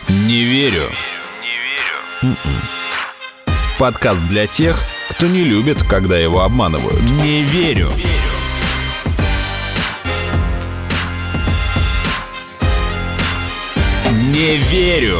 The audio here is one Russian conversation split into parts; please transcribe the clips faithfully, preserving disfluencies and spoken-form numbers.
Не верю. Не верю. Подкаст для тех, кто не любит, когда его обманывают. Не верю. Не верю.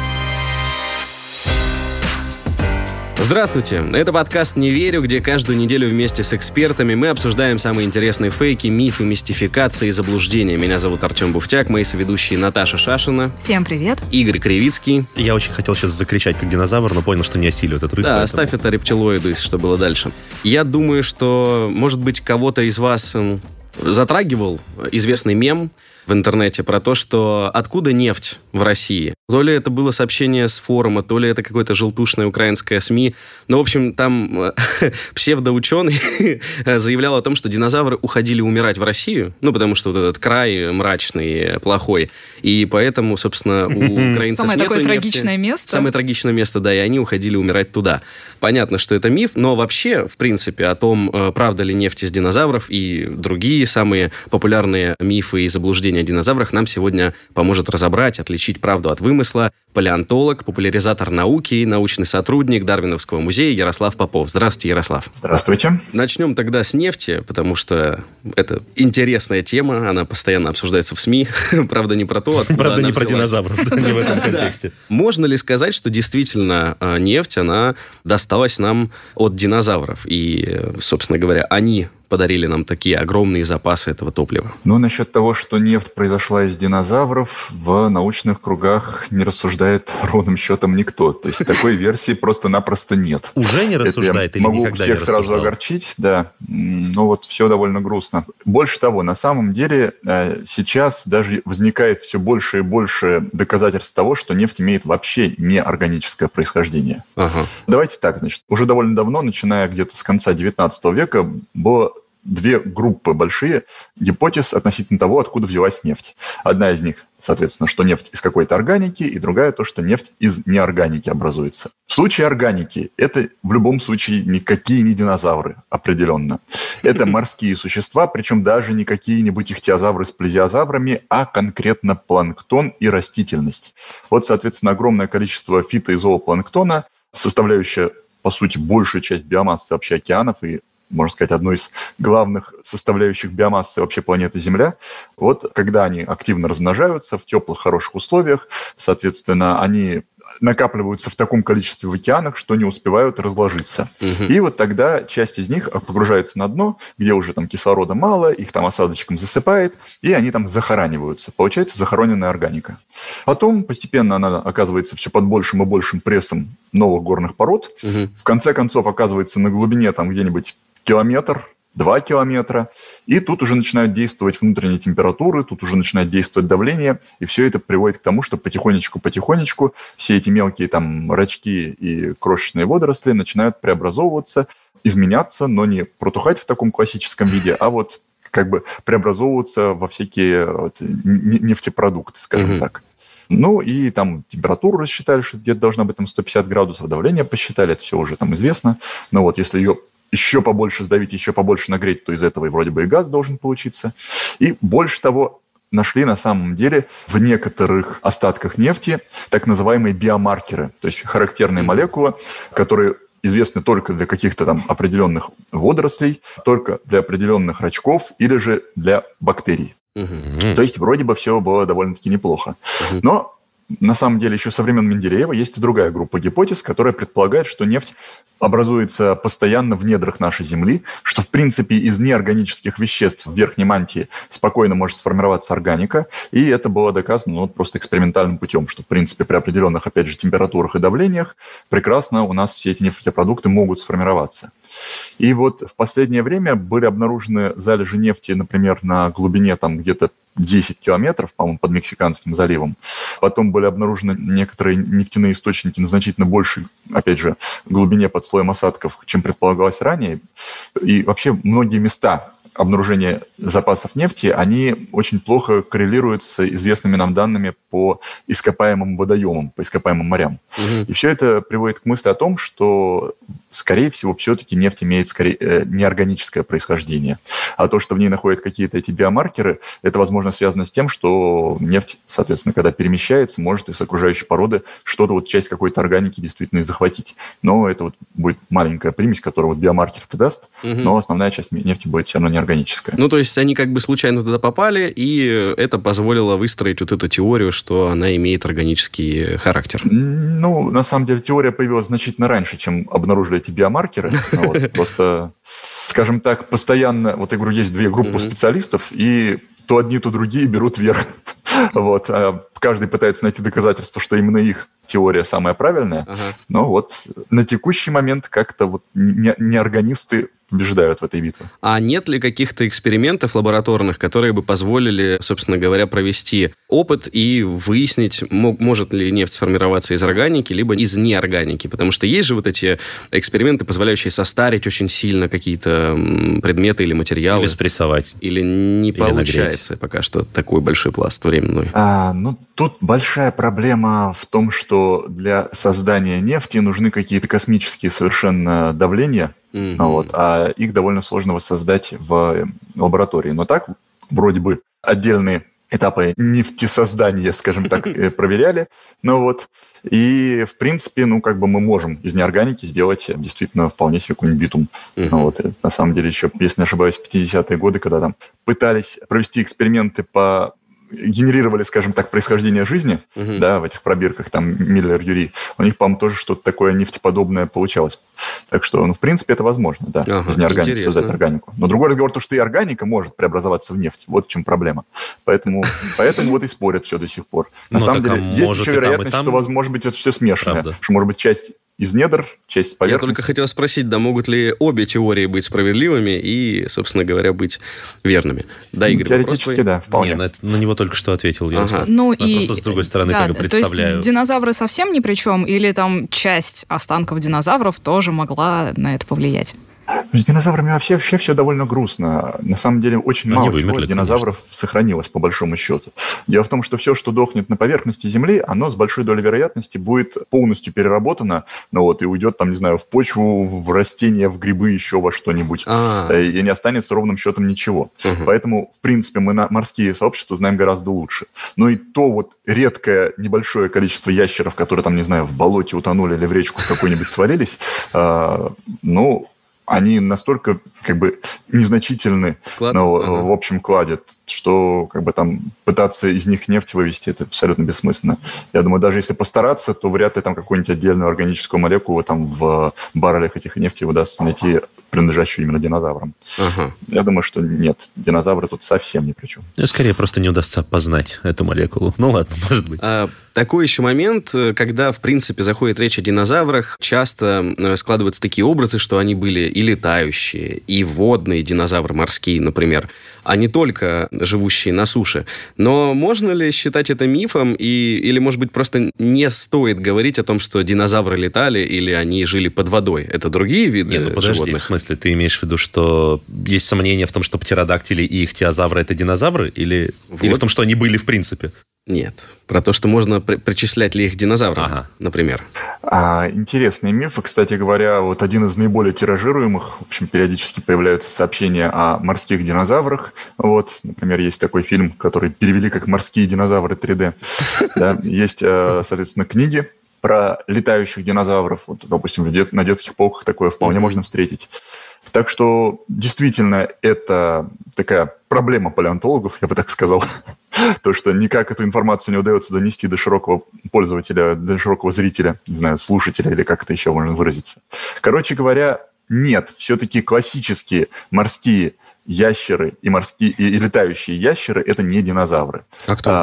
Здравствуйте, это подкаст «Не верю», где каждую неделю вместе с экспертами мы обсуждаем самые интересные фейки, мифы, мистификации и заблуждения. Меня зовут Артем Буфтяк, мои соведущие Наташа Шашина. Всем привет. Игорь Кривицкий. Я очень хотел сейчас закричать, как динозавр, но понял, что не осилю этот рык. Да, поэтому... оставь это рептилоиду, если что было дальше. Я думаю, что, может быть, кого-то из вас затрагивал известный мем в интернете про то, что откуда нефть в России. То ли это было сообщение с форума, то ли это какое-то желтушное украинское СМИ. Но, в общем, там псевдоученый заявлял о том, что динозавры уходили умирать в Россию, ну, потому что вот этот край мрачный, плохой. И поэтому, собственно, у украинцев Самое нету такое нефти. трагичное место. Самое трагичное место, да, и они уходили умирать туда. Понятно, что это миф, но вообще, в принципе, о том, правда ли нефть из динозавров и другие самые популярные мифы и заблуждения о динозаврах нам сегодня поможет разобрать, отличить правду от вымысла палеонтолог, популяризатор науки и научный сотрудник Дарвиновского музея Ярослав Попов. Здравствуйте, Ярослав. Здравствуйте. Начнем тогда с нефти, потому что это интересная тема, она постоянно обсуждается в СМИ. Правда, не про то, откуда Правда, она не про взялась. динозавров, не в этом контексте. Можно ли сказать, что действительно нефть, она досталась нам от динозавров? И, собственно говоря, они подарили нам такие огромные запасы этого топлива. Ну, насчет того, что нефть произошла из динозавров, в научных кругах не рассуждает ровным счетом никто. То есть такой версии просто-напросто нет. Уже не рассуждает или никогда не рассуждал? Могу всех сразу огорчить, да. Но вот все довольно грустно. Больше того, на самом деле сейчас даже возникает все больше и больше доказательств того, что нефть имеет вообще неорганическое происхождение. Ага. Давайте так, значит, уже довольно давно, начиная где-то с конца девятнадцатого века, было две группы большие гипотез относительно того, откуда взялась нефть. Одна из них, соответственно, что нефть из какой-то органики, и другая то, что нефть из неорганики образуется. В случае органики это в любом случае никакие не динозавры, определенно. Это морские существа, причем даже не какие-нибудь ихтиозавры с плезиозаврами, а конкретно планктон и растительность. Вот, соответственно, огромное количество фито- и зоопланктона, составляющее, по сути, большую часть биомассы вообще океанов и, можно сказать, одной из главных составляющих биомассы вообще планеты Земля. Вот когда они активно размножаются в теплых, хороших условиях, соответственно, они накапливаются в таком количестве в океанах, что не успевают разложиться. Угу. И вот тогда часть из них погружается на дно, где уже там кислорода мало, их там осадочком засыпает, и они там захораниваются. Получается захороненная органика. Потом постепенно она оказывается все под большим и большим прессом новых горных пород. Угу. В конце концов оказывается на глубине там где-нибудь километр, два километра, и тут уже начинают действовать внутренние температуры, тут уже начинает действовать давление, и все это приводит к тому, что потихонечку-потихонечку все эти мелкие там рачки и крошечные водоросли начинают преобразовываться, изменяться, но не протухать в таком классическом виде, а вот как бы преобразовываться во всякие вот, нефтепродукты, скажем mm-hmm. так. Ну, и там температуру рассчитали, что где-то должна быть там сто пятьдесят градусов, давление посчитали, это все уже там известно. Но вот если ее еще побольше сдавить, еще побольше нагреть, то из этого и вроде бы и газ должен получиться. И больше того, нашли на самом деле в некоторых остатках нефти так называемые биомаркеры, то есть характерные молекулы, которые известны только для каких-то там определенных водорослей, только для определенных рачков или же для бактерий. Uh-huh. То есть вроде бы все было довольно-таки неплохо. Uh-huh. Но на самом деле еще со времен Менделеева есть и другая группа гипотез, которая предполагает, что нефть образуется постоянно в недрах нашей Земли, что в принципе из неорганических веществ в верхней мантии спокойно может сформироваться органика, и это было доказано ну, вот просто экспериментальным путем, что в принципе при определенных, опять же, температурах и давлениях прекрасно у нас все эти нефтепродукты могут сформироваться. И вот в последнее время были обнаружены залежи нефти, например, на глубине там где-то десять километров, по-моему, под Мексиканским заливом. Потом были обнаружены некоторые нефтяные источники на значительно большей, опять же, глубине под слоем осадков, чем предполагалось ранее. И вообще многие места обнаружения запасов нефти, они очень плохо коррелируют с известными нам данными по ископаемым водоемам, по ископаемым морям. Угу. И все это приводит к мысли о том, что, скорее всего, все-таки нефть имеет скорее, э, неорганическое происхождение. А то, что в ней находят какие-то эти биомаркеры, это, возможно, связано с тем, что нефть, соответственно, когда перемещается, может из окружающей породы что-то, вот часть какой-то органики действительно и захватить. Но это вот будет маленькая примесь, которая вот биомаркер-то даст, угу. но основная часть нефти будет все равно неорганическая. Ну, то есть они как бы случайно туда попали, и это позволило выстроить вот эту теорию, что она имеет органический характер. Ну, на самом деле, теория появилась значительно раньше, чем обнаружили эти биомаркеры. Просто, скажем так, постоянно, вот я говорю, есть две группы специалистов, и то одни, то другие берут верх. Вот. Каждый пытается найти доказательства, что именно их теория самая правильная. Ага. Но вот на текущий момент как-то вот неорганисты побеждают в этой битве. А нет ли каких-то экспериментов лабораторных, которые бы позволили, собственно говоря, провести опыт и выяснить, может ли нефть формироваться из органики, либо из неорганики? Потому что есть же вот эти эксперименты, позволяющие состарить очень сильно какие-то предметы или материалы. Или спрессовать. Или не или получается нагреть. Пока что такой большой пласт временной. А, ну, тут большая проблема в том, что для создания нефти нужны какие-то космические совершенно давления, Mm-hmm. вот, а их довольно сложно воссоздать в лаборатории. Но так, вроде бы, отдельные этапы нефтесоздания, скажем так, проверяли. Ну вот, и, в принципе, ну, как бы мы можем из неорганики сделать действительно вполне себе какой-нибудь битум. Mm-hmm. Ну, вот, на самом деле, еще, если не ошибаюсь, в пятидесятые годы, когда там пытались провести эксперименты по... генерировали, скажем так, происхождение жизни, uh-huh. да, в этих пробирках, там, Миллер, Юри, у них, по-моему, тоже что-то такое нефтеподобное получалось. Так что, ну, в принципе, это возможно, да, uh-huh. из неорганики Интересно. Создать органику. Но другой разговор, то, что и органика может преобразоваться в нефть. Вот в чем проблема. Поэтому, поэтому вот и спорят все до сих пор. На ну, самом деле, а есть еще вероятность, там, что, может быть, это все смешанное. Правда. Что, может быть, часть из недр, часть поверхности. Я только хотел спросить, да, могут ли обе теории быть справедливыми и, собственно говоря, быть верными? Да, Игорь, теоретически, да, вполне. Нет, на, это, на него только что ответил я. Ага. Ну, и... Просто с другой стороны да, как бы представляю. То есть динозавры совсем ни при чем? Или там часть останков динозавров тоже могла на это повлиять? С динозаврами вообще, вообще все довольно грустно. На самом деле очень Но мало вымерли, чего динозавров конечно. Сохранилось, по большому счету. Дело в том, что все, что дохнет на поверхности Земли, оно с большой долей вероятности будет полностью переработано, ну вот, и уйдет, там, не знаю, в почву, в растения, в грибы, еще во что-нибудь. А-а-а. И не останется ровным счетом ничего. Угу. Поэтому, в принципе, мы на морские сообщества знаем гораздо лучше. Но и то вот редкое небольшое количество ящеров, которые, там, не знаю, в болоте утонули или в речку какую-нибудь свалились, ну... они настолько как бы незначительны Вклад? ну, ага. в общем кладе, что как бы там пытаться из них нефть вывести, это абсолютно бессмысленно. Я думаю, даже если постараться, то вряд ли там какую-нибудь отдельную органическую молекулу там в баррелях этих нефти удастся найти, принадлежащую именно динозаврам. Ага. Я думаю, что нет, динозавры тут совсем ни при чем. Скорее, просто не удастся опознать эту молекулу. Ну ладно, может быть. А, такой еще момент, когда, в принципе, заходит речь о динозаврах, часто складываются такие образы, что они были и летающие, и водные динозавры морские, например, а не только живущие на суше. Но можно ли считать это мифом, и, или, может быть, просто не стоит говорить о том, что динозавры летали или они жили под водой? Это другие виды Нет, ну, подожди, животных? В смысле, ты имеешь в виду, что есть сомнения в том, что птеродактили и ихтиозавры – это динозавры? Или, вот. или в том, что они были в принципе? Нет. Про то, что можно при- причислять ли их к динозаврам, ага. например. А, интересные мифы. Кстати говоря, вот один из наиболее тиражируемых, в общем, периодически появляются сообщения о морских динозаврах. Вот, например, есть такой фильм, который перевели как «Морские динозавры три дэ». Есть, соответственно, книги про летающих динозавров. Вот, допустим, на детских полках такое вполне можно встретить. Так что, действительно, это такая проблема палеонтологов, я бы так сказал. То, что никак эту информацию не удается донести до широкого пользователя, до широкого зрителя, не знаю, слушателя, или как это еще можно выразиться. Короче говоря, нет, все-таки классические морские ящеры и морские и летающие ящеры – это не динозавры. А кто? А,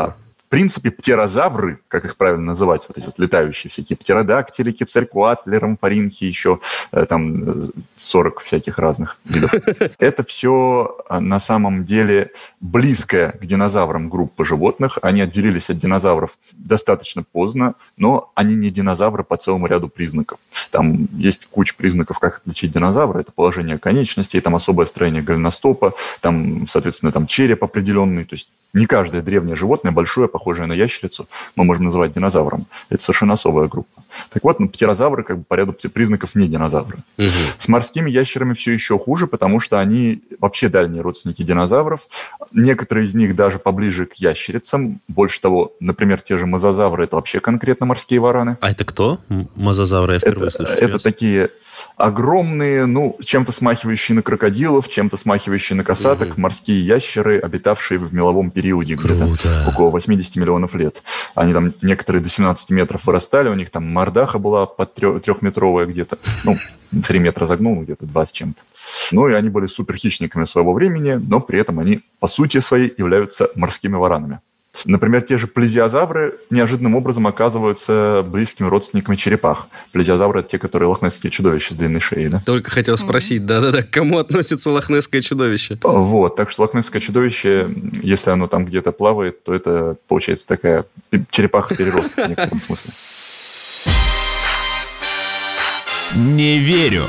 принципе, птерозавры, как их правильно называть, вот эти вот летающие всякие птеродактили, кецалькоатлы, рамфоринхи, еще там сорок всяких разных видов. Это все на самом деле близкая к динозаврам группа животных. Они отделились от динозавров достаточно поздно, но они не динозавры по целому ряду признаков. Там есть куча признаков, как отличить динозавра. Это положение конечностей, там особое строение голеностопа, там, соответственно, там череп определенный. То есть не каждое древнее животное, большое, похожее на ящерицу, мы можем называть динозавром. Это совершенно особая группа. Так вот, ну, птерозавры как бы по ряду признаков не динозавры. Угу. С морскими ящерами все еще хуже, потому что они вообще дальние родственники динозавров. Некоторые из них даже поближе к ящерицам. Больше того, например, те же мозазавры – это вообще конкретно морские вараны. А это кто? Мозазавры я впервые это, слышу. Это такие огромные, ну, чем-то смахивающие на крокодилов, чем-то смахивающие на касаток, угу. морские ящеры, обитавшие в меловом периоде где-то около восемьдесят миллионов лет. Они там некоторые до семнадцати метров вырастали, у них там мордаха была под трехметровая где-то, ну, три метра загнул, где-то два с чем-то. Ну, и они были суперхищниками своего времени, но при этом они, по сути своей, являются морскими варанами. Например, те же плезиозавры неожиданным образом оказываются близкими родственниками черепах. Плезиозавры – это те, которые лохнесские чудовища с длинной шеей, да? Только хотел спросить, да-да-да, к кому относится лохнесское чудовище? Вот, так что лохнесское чудовище, если оно там где-то плавает, то это, получается, такая черепаха-переросток в некотором смысле. Не верю.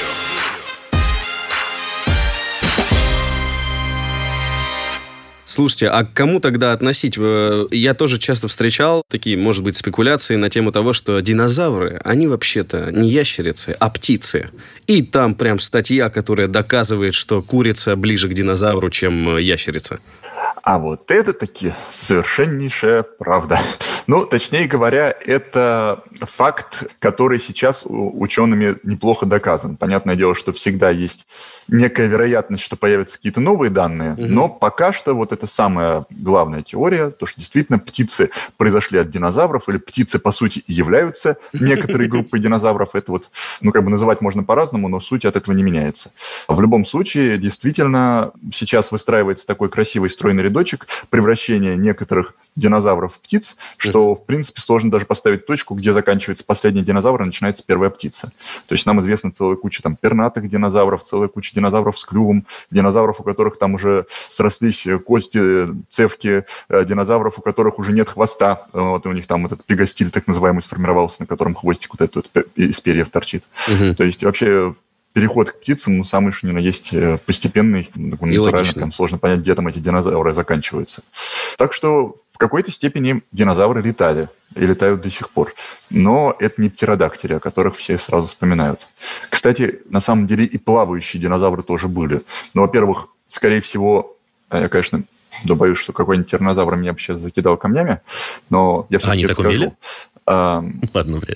Слушайте, а к кому тогда относить? Я тоже часто встречал такие, может быть, спекуляции на тему того, что динозавры, они вообще-то не ящерицы, а птицы. И там прям статья, которая доказывает, что курица ближе к динозавру, чем ящерица. А вот это таки совершеннейшая правда. Ну, точнее говоря, это факт, который сейчас учеными неплохо доказан. Понятное дело, что всегда есть некая вероятность, что появятся какие-то новые данные, угу. но пока что вот это самая главная теория, то, что действительно птицы произошли от динозавров, или птицы, по сути, являются некоторой группой динозавров. Это вот, ну, как бы называть можно по-разному, но суть от этого не меняется. В любом случае, действительно, сейчас выстраивается такой красивый стройный рядочек превращения некоторых динозавров в птиц, что, в принципе, сложно даже поставить точку, где заканчивается последний динозавр и начинается первая птица. То есть нам известна целая куча там пернатых динозавров, целая куча динозавров с клювом, динозавров, у которых там уже срослись кости, цевки, динозавров, у которых уже нет хвоста, вот, и у них там этот пегастиль так называемый сформировался, на котором хвостик вот этот вот из перьев торчит. Угу. То есть вообще... Переход к птицам, ну, самый что ни на есть постепенный, натурально, там сложно понять, где там эти динозавры заканчиваются. Так что в какой-то степени динозавры летали и летают до сих пор. Но это не птеродактили, о которых все сразу вспоминают. Кстати, на самом деле и плавающие динозавры тоже были. Но, во-первых, скорее всего, я, конечно, да, боюсь, что какой-нибудь тираннозавр меня бы сейчас закидал камнями, но я все-таки Они так скажу. умели? А, Ладно, вряд.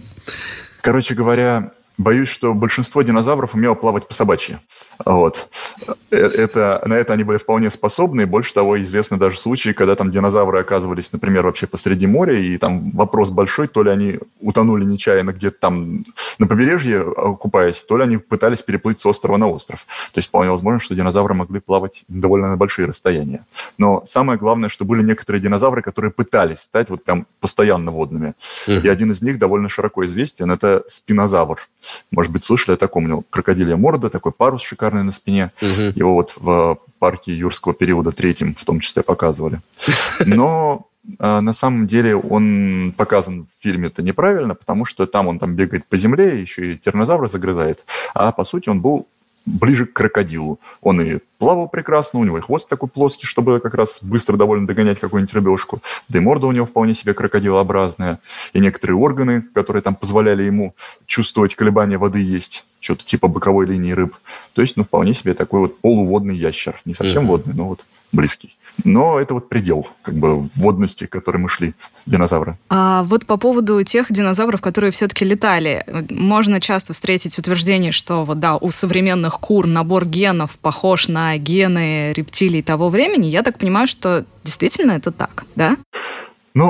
Короче говоря... Боюсь, что большинство динозавров умело плавать по-собачьи. Вот. Это, на это они были вполне способны. Больше того, известны даже случаи, когда там динозавры оказывались, например, вообще посреди моря, и там вопрос большой, то ли они утонули нечаянно где-то там на побережье, купаясь, то ли они пытались переплыть с острова на остров. То есть вполне возможно, что динозавры могли плавать довольно на большие расстояния. Но самое главное, что были некоторые динозавры, которые пытались стать вот прям постоянно водными. Uh-huh. И один из них довольно широко известен, это спинозавр. Может быть, слышали о таком? У него крокодилья морда, такой парус шикарный на спине. Угу. Его вот в парке юрского периода третьем в том числе показывали. Но э, на самом деле он показан в фильме-то неправильно, потому что там он там бегает по земле, еще и тираннозавра загрызает. А по сути он был ближе к крокодилу. Он и плавал прекрасно, у него и хвост такой плоский, чтобы как раз быстро довольно догонять какую-нибудь рыбешку. Да и морда у него вполне себе крокодилообразная. И некоторые органы, которые там позволяли ему чувствовать колебания воды, есть. Что-то типа боковой линии рыб. То есть, ну, вполне себе такой вот полуводный ящер. Не совсем mm-hmm. водный, но вот близкий. Но это вот предел, как бы, водности, к которой мы шли, динозавры. А вот по поводу тех динозавров, которые все-таки летали, можно часто встретить утверждение, что вот да, у современных кур набор генов похож на гены рептилий того времени. Я так понимаю, что действительно это так, да? Ну,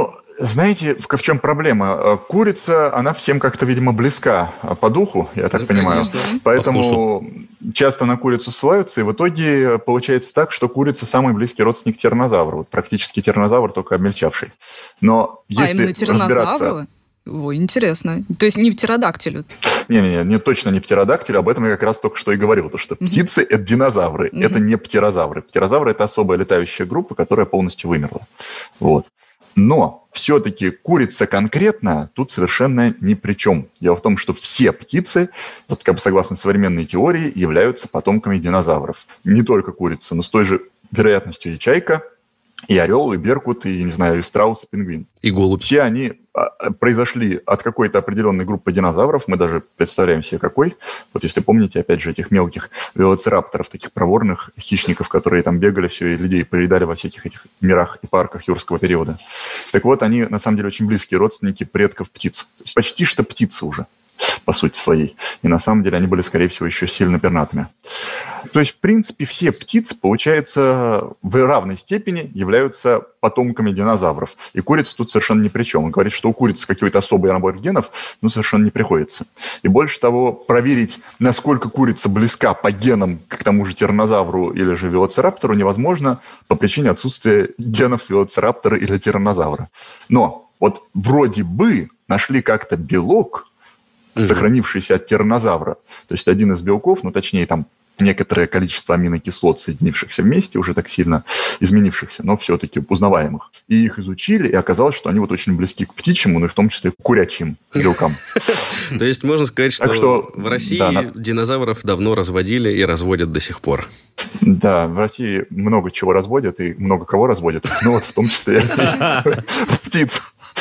Знаете, в, в чем проблема? Курица, она всем как-то, видимо, близка по духу, я так ну, понимаю. Конечно. Поэтому часто на курицу ссылаются, и в итоге получается так, что курица самый близкий родственник тираннозавра. Вот практически тираннозавр, только обмельчавший. Но если а именно тираннозавру? разбираться... Ой, интересно. То есть не в птеродактилю? Не-не-не, не, точно не птеродактилю, об этом я как раз только что и говорил, потому что mm-hmm. птицы – это динозавры, mm-hmm. это не птерозавры. Птерозавры – это особая летающая группа, которая полностью вымерла. Вот. Но все-таки курица конкретно тут совершенно ни при чем. Дело в том, что все птицы, вот как бы согласно современной теории, являются потомками динозавров. Не только курица, но с той же вероятностью и чайка, и орел, и беркут, и, не знаю, и страус, и пингвин. И голубь. Все они произошли от какой-то определенной группы динозавров. Мы даже представляем себе, какой. Вот если помните, опять же, этих мелких велоцирапторов, таких проворных хищников, которые там бегали все и людей поедали во всяких этих мирах и парках юрского периода. Так вот, они, на самом деле, очень близкие родственники предков птиц. То есть почти что птицы уже, по сути своей. И на самом деле они были, скорее всего, еще сильно пернатыми. То есть, в принципе, все птицы, получается, в равной степени являются потомками динозавров. И курица тут совершенно ни при чем. Он говорит, что у курицы какой-то особый набор генов, ну, совершенно не приходится. И больше того, проверить, насколько курица близка по генам к тому же тираннозавру или же велоцираптору, невозможно по причине отсутствия генов велоцираптора или тираннозавра. Но вот вроде бы нашли как-то белок, сохранившийся от тираннозавра. То есть один из белков, ну, точнее, там некоторое количество аминокислот, соединившихся вместе, уже так сильно изменившихся, но все-таки узнаваемых. И их изучили, и оказалось, что они вот очень близки к птичьему, ну и в том числе к курячьим белкам. То есть можно сказать, что в России динозавров давно разводили и разводят до сих пор. Да, в России много чего разводят и много кого разводят, ну вот в том числе птиц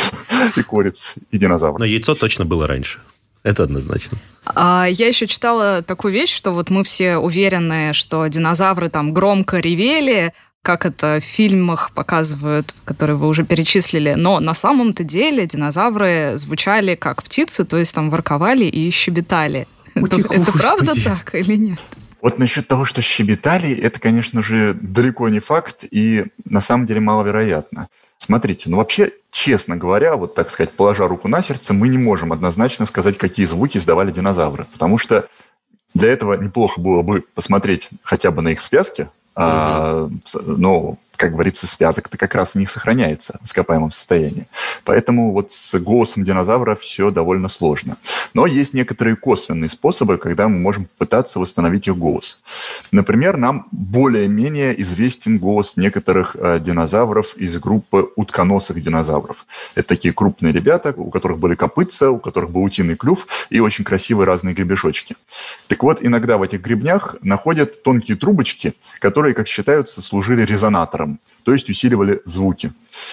и куриц, и динозавров. Но яйцо точно было раньше. Это однозначно. А я еще читала такую вещь, что вот мы все уверены, что динозавры там громко ревели, как это в фильмах показывают, которые вы уже перечислили. Но на самом-то деле динозавры звучали как птицы, то есть там ворковали и щебетали. Это, это правда так или нет? Вот насчет того, что щебетали, это, конечно же, далеко не факт и на самом деле маловероятно. Смотрите, ну вообще, честно говоря, вот так сказать, положа руку на сердце, мы не можем однозначно сказать, какие звуки издавали динозавры. Потому что для этого неплохо было бы посмотреть хотя бы на их связки. Mm-hmm. А, но, как говорится, связок-то как раз в них сохраняется в ископаемом состоянии. Поэтому вот с голосом динозавра все довольно сложно. Но есть некоторые косвенные способы, когда мы можем попытаться восстановить их голос. Например, нам более-менее известен голос некоторых э, динозавров из группы утконосых динозавров. Это такие крупные ребята, у которых были копытца, у которых был утиный клюв и очень красивые разные гребешочки. Так вот, иногда в этих гребнях находят тонкие трубочки, которые, как считаются, служили резонатором, то есть усиливали звуки.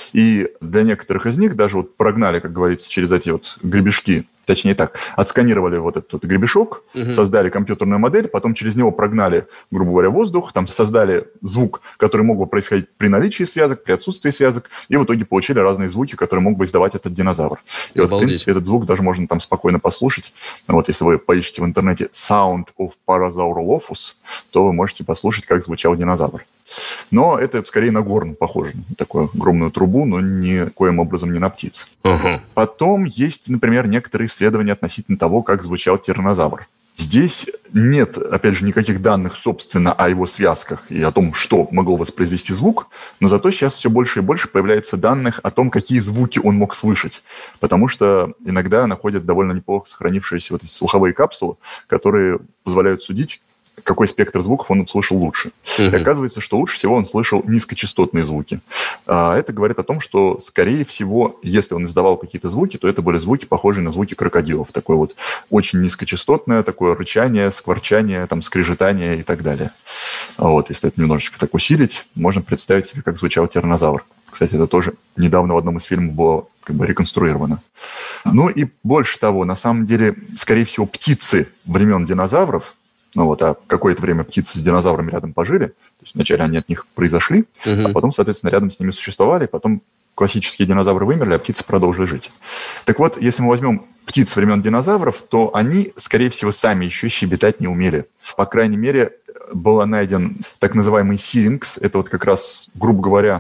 И для некоторых из них даже вот прогнали, как говорится, через эти вот гребешки, точнее так, отсканировали вот этот вот гребешок, угу. создали компьютерную модель, потом через него прогнали, грубо говоря, воздух, там создали звук, который мог бы происходить при наличии связок, при отсутствии связок, и в итоге получили разные звуки, которые мог бы издавать этот динозавр. И Обалдеть. Вот, в принципе, этот звук даже можно там спокойно послушать. Вот если вы поищете в интернете «Sound of Parasaurolophus», то вы можете послушать, как звучал динозавр. Но это скорее на горн похоже, на такую огромную трубу, но никоим образом не на птиц. Uh-huh. Потом есть, например, некоторые исследования относительно того, как звучал тираннозавр. Здесь нет, опять же, никаких данных, собственно, о его связках и о том, что могло воспроизвести звук, но зато сейчас все больше и больше появляется данных о том, какие звуки он мог слышать, потому что иногда находят довольно неплохо сохранившиеся вот эти слуховые капсулы, которые позволяют судить, какой спектр звуков он услышал лучше. Uh-huh. И оказывается, что лучше всего он слышал низкочастотные звуки. А это говорит о том, что, скорее всего, если он издавал какие-то звуки, то это были звуки, похожие на звуки крокодилов. Такое вот очень низкочастотное, такое рычание, скворчание, там, скрежетание и так далее. Вот, если это немножечко так усилить, можно представить себе, как звучал тираннозавр. Кстати, это тоже недавно в одном из фильмов было как бы реконструировано. Ну и больше того, на самом деле, скорее всего, птицы времен динозавров, ну вот, а какое-то время птицы с динозаврами рядом пожили. То есть вначале они от них произошли, uh-huh. а потом, соответственно, рядом с ними существовали, потом классические динозавры вымерли, а птицы продолжили жить. Так вот, если мы возьмем птиц времен динозавров, то они, скорее всего, сами еще щебетать не умели. По крайней мере, был найден так называемый сиринкс. Это вот как раз, грубо говоря,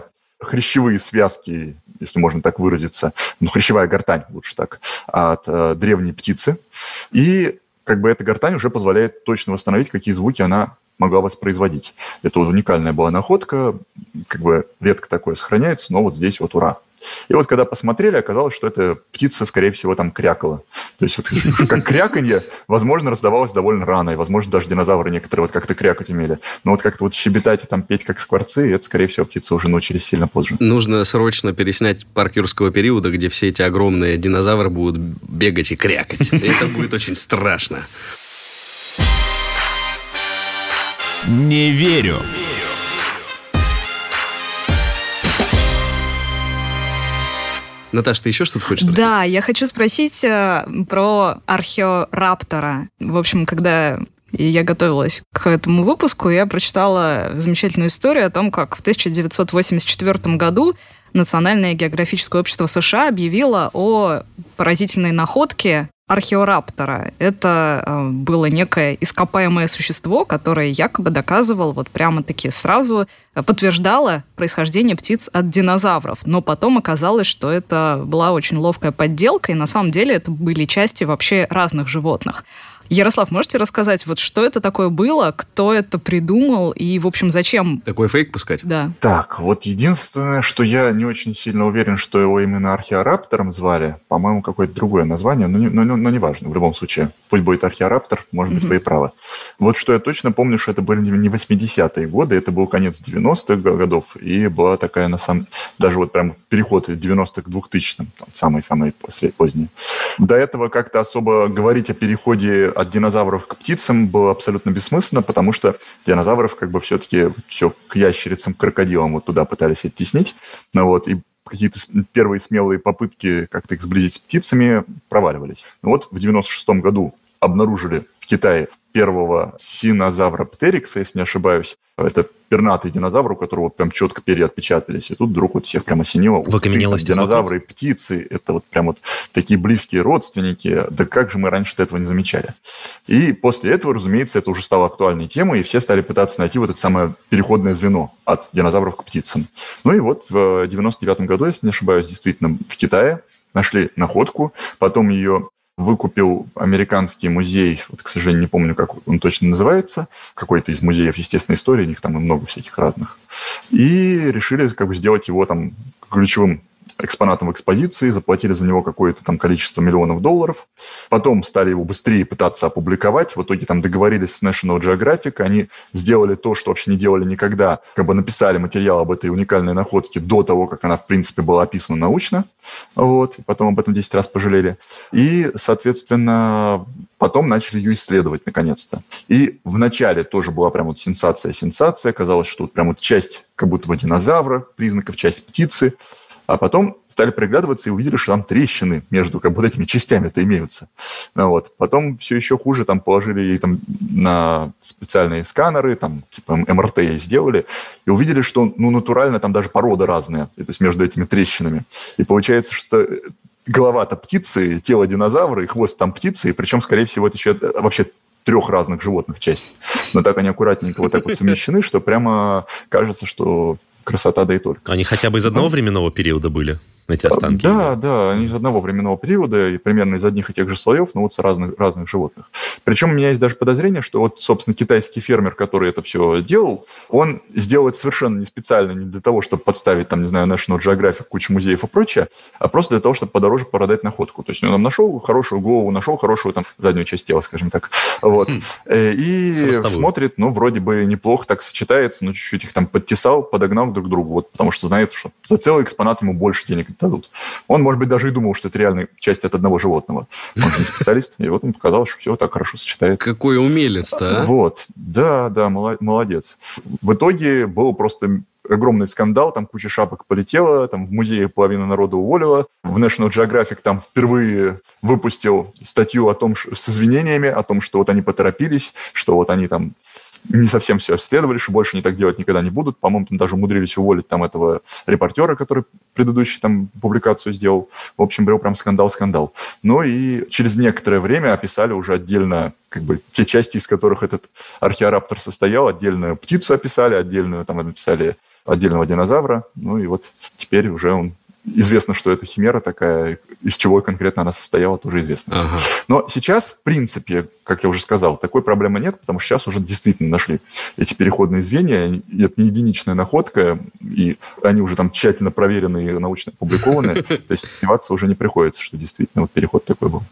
хрящевые связки, если можно так выразиться, ну, хрящевая гортань, лучше так, от э, древней птицы. И как бы эта гортань уже позволяет точно восстановить, какие звуки она могла воспроизводить. Это вот уникальная была находка, как бы редко такое сохраняется, но вот здесь вот ура. И вот когда посмотрели, оказалось, что эта птица, скорее всего, там крякала. То есть вот как кряканье, возможно, раздавалось довольно рано, и, возможно, даже динозавры некоторые вот как-то крякать умели. Но вот как-то вот щебетать и там петь как скворцы, это, скорее всего, птицы уже научились сильно позже. Нужно срочно переснять парк юрского периода, где все эти огромные динозавры будут бегать и крякать. Это будет очень страшно. Не верю. Наташа, ты еще что-то хочешь спросить? Да, я хочу спросить э, про археораптора. В общем, когда я готовилась к этому выпуску, я прочитала замечательную историю о том, как в тысяча девятьсот восемьдесят четвёртом году Национальное географическое общество США объявило о поразительной находке археораптора. Это э, было некое ископаемое существо, которое якобы доказывало, вот прямо-таки сразу подтверждало происхождение птиц от динозавров. Но потом оказалось, что это была очень ловкая подделка, и на самом деле это были части вообще разных животных. Ярослав, можете рассказать, вот что это такое было, кто это придумал и, в общем, зачем? Такой фейк пускать? Да. Так, вот единственное, что я не очень сильно уверен, что его именно археораптором звали. По-моему, какое-то другое название, но не, но, но не важно, в любом случае. Пусть будет археораптор, может быть, mm-hmm. вы и правы. Вот что я точно помню, что это были не восьмидесятые годы, это был конец девяностых годов, и была такая, на самом даже вот прям переход из девяностых к двухтысячным, самые-самые поздние. До этого как-то особо говорить о переходе от динозавров к птицам было абсолютно бессмысленно, потому что динозавров как бы все-таки все к ящерицам, к крокодилам вот туда пытались оттеснить. Ну, вот, и какие-то первые смелые попытки как-то их сблизить с птицами проваливались. Ну, вот в девяносто шестом году обнаружили в Китае первого синозавра птерикса, если не ошибаюсь. Это пернатый динозавр, у которого прям четко перья отпечатались. И тут вдруг вот всех прям осенило. В окаменелости динозавры и птицы – это вот прям вот такие близкие родственники. Да как же мы раньше этого не замечали? И после этого, разумеется, это уже стало актуальной темой, и все стали пытаться найти вот это самое переходное звено от динозавров к птицам. Ну и вот в девяносто девятом году, если не ошибаюсь, действительно в Китае нашли находку, потом ее выкупил американский музей, вот, к сожалению, не помню, как он точно называется, какой-то из музеев естественной истории, у них там и много всяких разных, и решили как бы сделать его там ключевым экспонатом в экспозиции, заплатили за него какое-то там количество миллионов долларов. Потом стали его быстрее пытаться опубликовать. В итоге там договорились с National Geographic. Они сделали то, что вообще не делали никогда. Как бы написали материал об этой уникальной находке до того, как она, в принципе, была описана научно. Вот. И потом об этом десять раз пожалели. И, соответственно, потом начали ее исследовать наконец-то. И вначале тоже была прям вот сенсация-сенсация. Оказалось, что вот прям вот часть как будто бы динозавра, признаков часть птицы. А потом стали приглядываться и увидели, что там трещины между как бы вот этими частями-то имеются. Ну, вот. Потом все еще хуже, там положили ей там на специальные сканеры, там типа эм эр тэ ей сделали, и увидели, что ну, натурально там даже порода разная, то есть между этими трещинами. И получается, что голова-то птицы, тело динозавра и хвост там птицы, и причем, скорее всего, это еще вообще трех разных животных части. Но так они аккуратненько вот так вот совмещены, что прямо кажется, что красота, да и только. Они хотя бы из одного временного периода были, эти останки? Да, да, они из одного временного периода, и примерно из одних и тех же слоев, но вот с разных, разных животных. Причем у меня есть даже подозрение, что вот, собственно, китайский фермер, который это все делал, он сделал это совершенно не специально, не для того, чтобы подставить, там, не знаю, National Geographic, кучу музеев и прочее, а просто для того, чтобы подороже продать находку. То есть он там нашел хорошую голову, нашел хорошую там заднюю часть тела, скажем так. Вот. И Хвостовую. Смотрит, ну, вроде бы неплохо так сочетается, но чуть-чуть их там подтесал, подогнал друг к другу, вот, потому что знает, что за целый экспонат ему больше денег дадут. Он, может быть, даже и думал, что это реальная часть от одного животного. Он же не специалист, и вот ему показалось, что все так хорошо сочетает. Какой умелец-то, а? Вот, да, да, молодец. В итоге был просто огромный скандал, там куча шапок полетела, там в музее половина народа уволила. В National Geographic там впервые выпустил статью о том, что, с извинениями, о том, что вот они поторопились, что вот они там не совсем все исследовали, что больше они так делать никогда не будут. По-моему, там даже умудрились уволить там этого репортера, который предыдущий там публикацию сделал. В общем, был прям скандал-скандал. Ну и через некоторое время описали уже отдельно как бы те части, из которых этот археораптор состоял, отдельную птицу описали, отдельную там написали отдельного динозавра. Ну и вот теперь уже он известно, что это химера такая, из чего конкретно она состояла, тоже известно. Ага. Но сейчас, в принципе, как я уже сказал, такой проблемы нет, потому что сейчас уже действительно нашли эти переходные звенья, и это не единичная находка, и они уже там тщательно проверены и научно опубликованы, то есть сомневаться уже не приходится, что действительно вот переход такой был.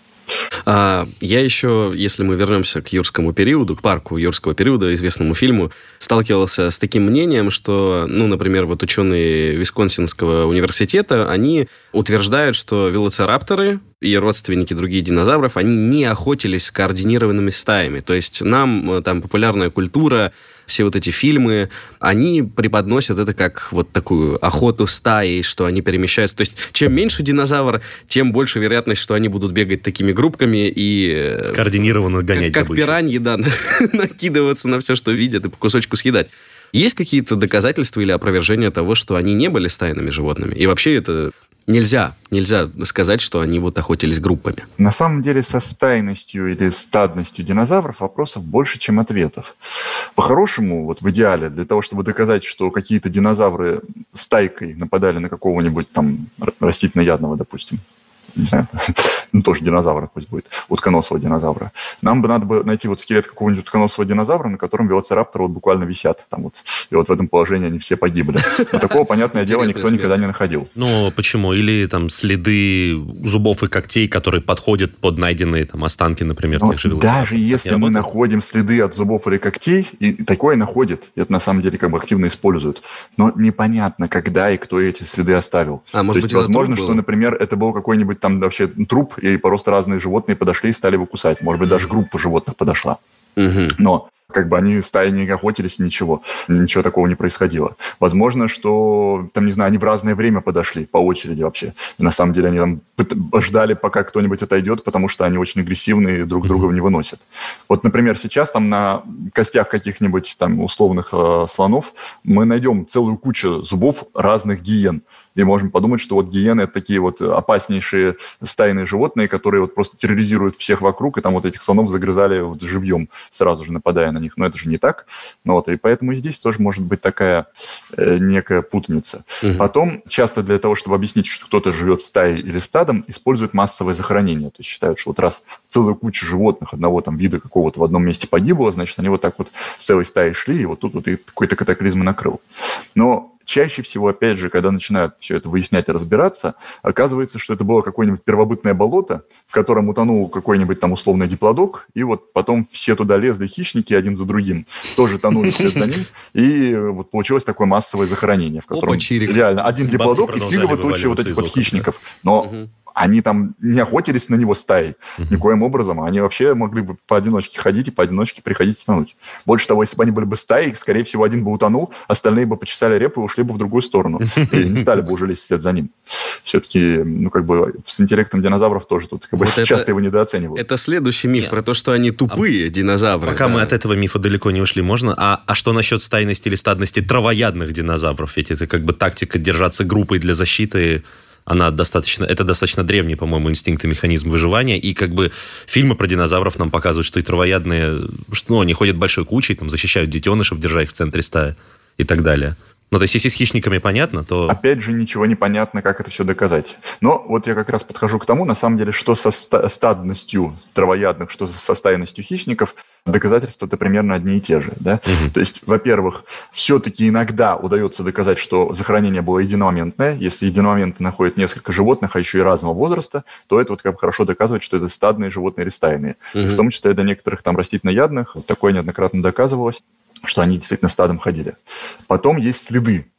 А, я еще, если мы вернемся к юрскому периоду, к парку юрского периода, известному фильму, сталкивался с таким мнением, что, ну, например, вот ученые Висконсинского университета, они утверждают, что велоцирапторы и родственники других динозавров, они не охотились с координированными стаями. То есть нам там популярная культура, все вот эти фильмы, они преподносят это как вот такую охоту стаи, что они перемещаются. То есть чем меньше динозавр, тем больше вероятность, что они будут бегать такими группками и... Скоординированно гонять Как, как пираньи, да, накидываться на все, что видят, и по кусочку съедать. Есть какие-то доказательства или опровержения того, что они не были стайными животными? И вообще это... Нельзя, нельзя сказать, что они вот охотились группами. На самом деле со стайностью или стадностью динозавров вопросов больше, чем ответов. По-хорошему, вот в идеале, для того, чтобы доказать, что какие-то динозавры стайкой нападали на какого-нибудь там растительноядного, допустим, не знаю, ну, тоже динозавра пусть будет, утконосого динозавра. Нам бы надо бы найти вот скелет какого-нибудь утконосого динозавра, на котором велоцирапторы вот буквально висят там вот. И вот в этом положении они все погибли. Но такого, понятное дело, никто никогда не находил. Ну, почему? Или там следы зубов и когтей, которые подходят под найденные там останки, например, тех же велоцирапторов. Даже если мы находим следы от зубов или когтей, и такое находят, это на самом деле как бы активно используют, но непонятно, когда и кто эти следы оставил. А, может быть, возможно, что, например, это был какой-нибудь там вообще труп, и просто разные животные подошли и стали его кусать. Может быть, mm-hmm. даже группа животных подошла. Mm-hmm. Но как бы они стаи не охотились, ничего. Ничего такого не происходило. Возможно, что, там, не знаю, они в разное время подошли, по очереди вообще. И на самом деле они там ждали, пока кто-нибудь отойдет, потому что они очень агрессивные и друг друга не выносят. Вот, например, сейчас там на костях каких-нибудь там условных э, слонов мы найдем целую кучу зубов разных гиен. И можем подумать, что вот гиены – это такие вот опаснейшие стайные животные, которые вот просто терроризируют всех вокруг, и там вот этих слонов загрызали вот живьем, сразу же нападая на них. Но это же не так. Ну, вот, и поэтому и здесь тоже может быть такая э, некая путаница. Угу. Потом часто для того, чтобы объяснить, что кто-то живет стаей или стадом, используют массовое захоронение. То есть считают, что вот раз целая куча животных одного там вида какого-то в одном месте погибло, значит, они вот так вот с целой стаей шли, и вот тут вот и какой-то катаклизм накрыл. Но чаще всего, опять же, когда начинают все это выяснять и разбираться, оказывается, что это было какое-нибудь первобытное болото, в котором утонул какой-нибудь там условный диплодок, и вот потом все туда лезли хищники один за другим, тоже тонули вслед за ним, и вот получилось такое массовое захоронение, в котором Опа, реально один диплодок и фигово тучи вот этих вот хищников. Но угу. они там не охотились на него стаей uh-huh. никоим образом. Они вообще могли бы поодиночке ходить и поодиночке приходить и тонуть. Больше того, если бы они были бы стаей, скорее всего, один бы утонул, остальные бы почесали репу и ушли бы в другую сторону. И не стали бы уже лезть вслед за ним. Все-таки, ну, как бы, с интеллектом динозавров тоже тут как бы вот часто это, его недооценивают. Это следующий миф Нет. про то, что они тупые а, динозавры. Пока да. мы от этого мифа далеко не ушли, можно? А, а что насчет стайности или стадности травоядных динозавров? Ведь это как бы тактика держаться группой для защиты. Она достаточно, это достаточно древний, по-моему, инстинкт и механизм выживания. И как бы фильмы про динозавров нам показывают, что и травоядные, что, ну, они ходят большой кучей, там, защищают детенышев, держа их в центре стаи и так далее. Ну, то есть, если с хищниками понятно, то... Опять же, ничего не понятно, как это все доказать. Но вот я как раз подхожу к тому, на самом деле, что со стадностью травоядных, что со стайностью хищников, доказательства-то примерно одни и те же. Да? Угу. То есть, во-первых, все-таки иногда удается доказать, что захоронение было единомоментное. Если единомоментно находят несколько животных, а еще и разного возраста, то это вот как бы хорошо доказывает, что это стадные животные или стайные. Угу. В том числе для некоторых там растительноядных, такое неоднократно доказывалось, что они действительно стадом ходили. Потом есть следы.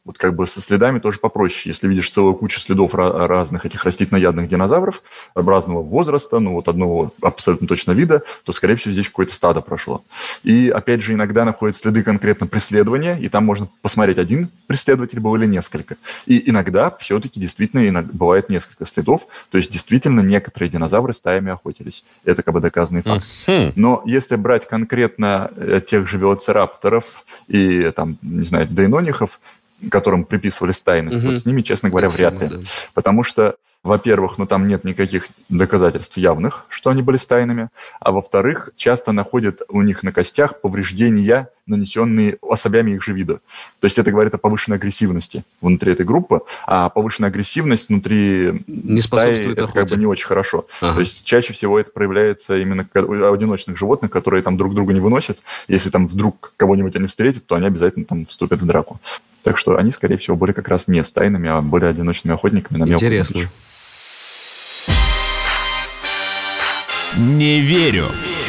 Вот как бы со следами тоже попроще. Если видишь целую кучу следов разных этих растительноядных динозавров разного возраста, ну вот одного абсолютно точно вида, то, скорее всего, здесь какое-то стадо прошло. И, опять же, иногда находят следы конкретно преследования, и там можно посмотреть, один преследователь был или несколько. И иногда все-таки действительно иногда бывает несколько следов, то есть действительно некоторые динозавры стаями охотились. Это как бы доказанный факт. Mm-hmm. Но если брать конкретно тех же велоцирапторов и, там, не знаю, дейнонихов, которым приписывали стайность, угу. вот с ними, честно говоря, вряд ли. Да. Потому что, во-первых, ну там нет никаких доказательств явных, что они были стайными, а во-вторых, часто находят у них на костях повреждения, нанесенные особями их же вида. То есть это говорит о повышенной агрессивности внутри этой группы, а повышенная агрессивность внутри не стаи это как бы не очень хорошо. Ага. То есть чаще всего это проявляется именно у одиночных животных, которые там друг друга не выносят. Если там вдруг кого-нибудь они встретят, то они обязательно там вступят в драку. Так что они, скорее всего, были как раз не стайными, а были одиночными охотниками на мелкую дичь. Интересно. Не верю.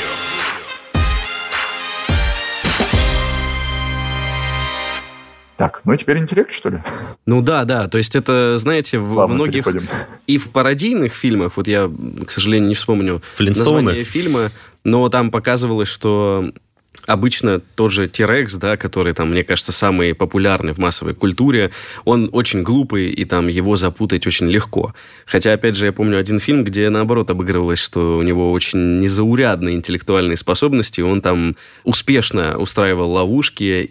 Так, ну и теперь интеллект, что ли? Ну да, да. То есть это, знаете, в Ладно, многих... переходим. И в пародийных фильмах, вот я, к сожалению, не вспомню Флинстоуны. название фильма, но там показывалось, что... Обычно тот же T-Rex, да, который, там, мне кажется, самый популярный в массовой культуре, он очень глупый, и там его запутать очень легко. Хотя, опять же, я помню один фильм, где, наоборот, обыгрывалось, что у него очень незаурядные интеллектуальные способности, он там успешно устраивал ловушки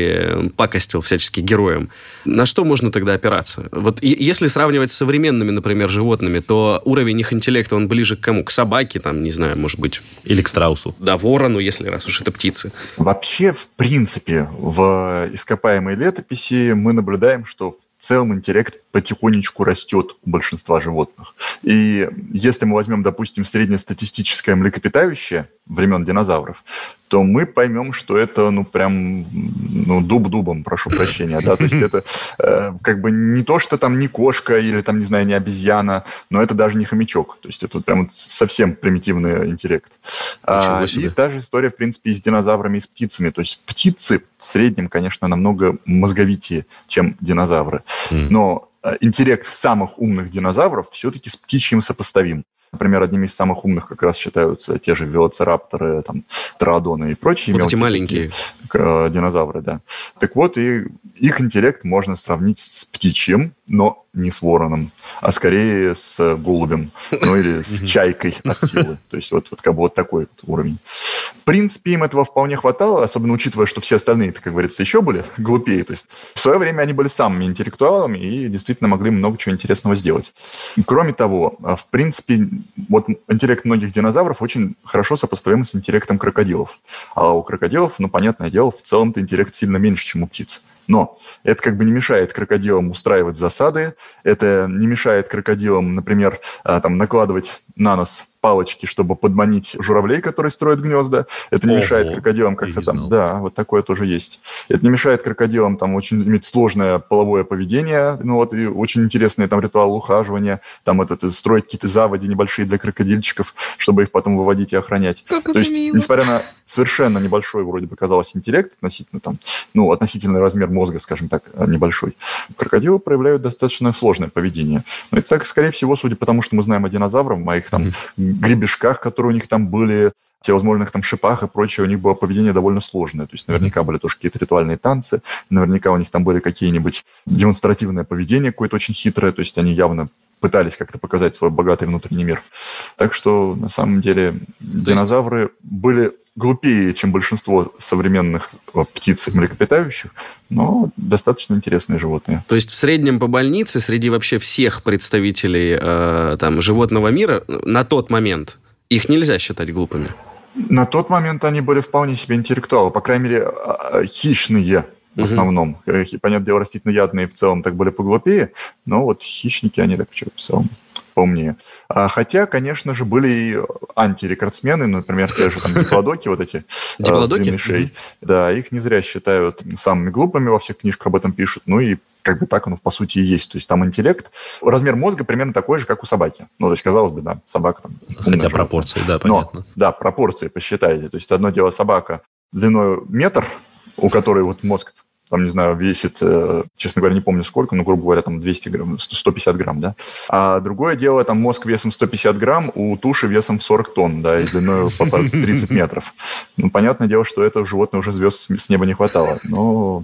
и пакостил всячески героям. На что можно тогда опираться? Вот и, если сравнивать с современными, например, животными, то уровень их интеллекта, он ближе к кому? К собаке, там, не знаю, может быть... Или к страусу. Да, ворону, если раз уж это птица. Вообще, в принципе, в ископаемой летописи мы наблюдаем, что в целом интеллект потихонечку растет у большинства животных. И если мы возьмем, допустим, среднестатистическое млекопитающее времен динозавров, то мы поймем, что это, ну, прям, ну, дуб дубом, прошу прощения, да, то есть это э, как бы не то, что там не кошка или там, не знаю, не обезьяна, но это даже не хомячок, то есть это прям совсем примитивный интеллект. А, и та же история, в принципе, и с динозаврами, и с птицами, то есть птицы в среднем, конечно, намного мозговитее, чем динозавры, но интеллект самых умных динозавров все-таки с птичьим сопоставим. Например, одними из самых умных как раз считаются те же велоцирапторы, там, троодоны и прочие вот мелкие эти маленькие такие, динозавры, да. Так вот, и их интеллект можно сравнить с птичьим, но не с вороном, а скорее с голубем, ну или с чайкой от силы. То есть вот, вот как бы вот такой вот уровень. В принципе, им этого вполне хватало, особенно учитывая, что все остальные, как говорится, еще были глупее. То есть в свое время они были самыми интеллектуалами и действительно могли много чего интересного сделать. Кроме того, в принципе, вот интеллект многих динозавров очень хорошо сопоставим с интеллектом крокодилов. А у крокодилов, ну, понятное дело, в целом-то интеллект сильно меньше, чем у птиц. Но это как бы не мешает крокодилам устраивать засады, это не мешает крокодилам, например, там, накладывать на нос палочки, чтобы подманить журавлей, которые строят гнезда. Это не Ого, мешает крокодилам как-то там... Знал. Да, вот такое тоже есть. Это не мешает крокодилам там очень иметь сложное половое поведение, ну вот, и очень интересный там ритуал ухаживания, там это, строить какие-то заводи небольшие для крокодильчиков, чтобы их потом выводить и охранять. Как То есть, мило. Несмотря на совершенно небольшой, вроде бы, казалось, интеллект, относительно там, ну, относительный размер мозга, скажем так, небольшой, крокодилы проявляют достаточно сложное поведение. Но это так, скорее всего, судя по тому, что мы знаем о динозаврах, о их там гребешках, которые у них там были, всевозможных там шипах и прочее, у них было поведение довольно сложное. То есть наверняка были тоже какие-то ритуальные танцы, наверняка у них там были какие-нибудь демонстративное поведение какое-то очень хитрое, то есть они явно пытались как-то показать свой богатый внутренний мир. Так что, на самом деле, динозавры есть... были глупее, чем большинство современных птиц и млекопитающих, но достаточно интересные животные. То есть в среднем по больнице среди вообще всех представителей э, там, животного мира на тот момент их нельзя считать глупыми? На тот момент они были вполне себе интеллектуалы, по крайней мере, хищные в основном. Угу. Понятное дело, растительноядные в целом так были поглупее, но вот хищники, они так в целом поумнее. А, хотя, конечно же, были и антирекордсмены, например, те же там диплодоки, вот эти диплодоки? С длинной шеей. Да, их не зря считают самыми глупыми, во всех книжках об этом пишут, ну и как бы так оно по сути и есть. То есть там интеллект, размер мозга примерно такой же, как у собаки. Ну, то есть, казалось бы, да, собака там... Хотя пропорции, да, понятно. Но, да, пропорции посчитайте. То есть одно дело собака длиной метр, у которой вот мозг там, не знаю, весит, честно говоря, не помню сколько, но, грубо говоря, там двести грамм, сто пятьдесят грамм, да. А другое дело, там мозг весом сто пятьдесят грамм, у туши весом сорок тонн, да, и длиной по тридцать метров. Ну, понятное дело, что этого животное уже звезд с неба не хватало. Но...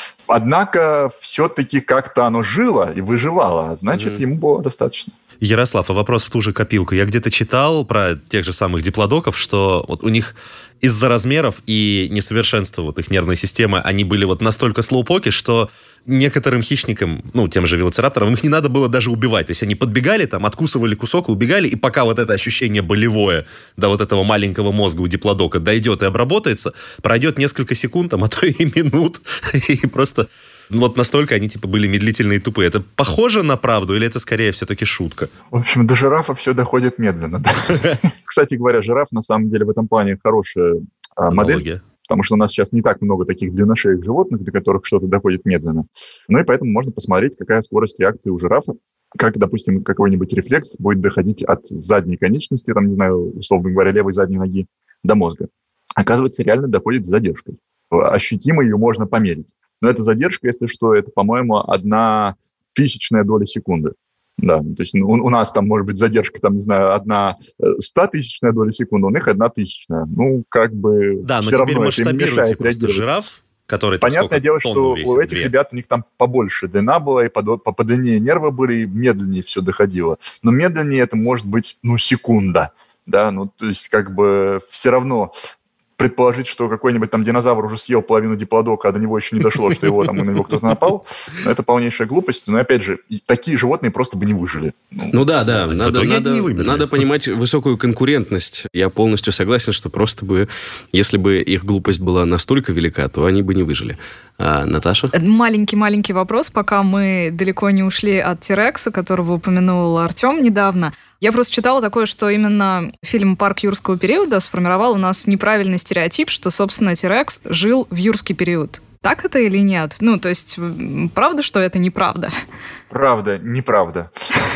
Однако, все-таки как-то оно жило и выживало, а значит, mm-hmm. ему было достаточно. Ярослав, а вопрос в ту же копилку. Я где-то читал про тех же самых диплодоков, что вот у них из-за размеров и несовершенства вот их нервной системы они были вот настолько слоупоки, что некоторым хищникам, ну, тем же велоцирапторам, их не надо было даже убивать. То есть они подбегали, там, откусывали кусок и убегали, и пока вот это ощущение болевое до вот этого маленького мозга у диплодока дойдет и обработается, пройдет несколько секунд, там, а то и минут, и просто... Вот настолько они, типа, были медлительные и тупые. Это похоже на правду или это скорее все-таки шутка? В общем, до жирафа все доходит медленно. Кстати говоря, жираф на самом деле в этом плане хорошая модель, потому что у нас сейчас не так много таких длинношеек животных, до которых что-то доходит медленно. Ну и поэтому можно посмотреть, какая скорость реакции у жирафа, как, допустим, какой-нибудь рефлекс будет доходить от задней конечности, там, не знаю, условно говоря, левой задней ноги до мозга. Оказывается, реально доходит с задержкой. Ощутимо ее можно померить. Но эта задержка, если что, это, по-моему, одна тысячная доля секунды. Да, то есть у, у нас там может быть задержка, там, не знаю, одна стотысячная доля секунды, у них одна тысячная. Ну, как бы... Да, но теперь масштабируйте просто жираф, который... Понятное дело, что весит, у этих две. ребят у них там побольше длина была, и по, по, по длине нервы были, и медленнее все доходило. Но медленнее это может быть, ну, секунда. Да, ну, то есть как бы все равно... предположить, что какой-нибудь там динозавр уже съел половину диплодока, а до него еще не дошло, что его там на него кто-то напал, это полнейшая глупость. Но, опять же, такие животные просто бы не выжили. Ну, ну да, да. Надо, надо, надо понимать высокую конкурентность. Я полностью согласен, что просто бы, если бы их глупость была настолько велика, то они бы не выжили. А, Наташа? Маленький-маленький вопрос, пока мы далеко не ушли от Тирекса, которого упомянул Артем недавно. Я просто читала такое, что именно фильм «Парк юрского периода» сформировал у нас неправильный стереотип, что, собственно, Тирекс жил в юрский период. Так это или нет? Ну, то есть, правда, что это неправда? Правда, неправда.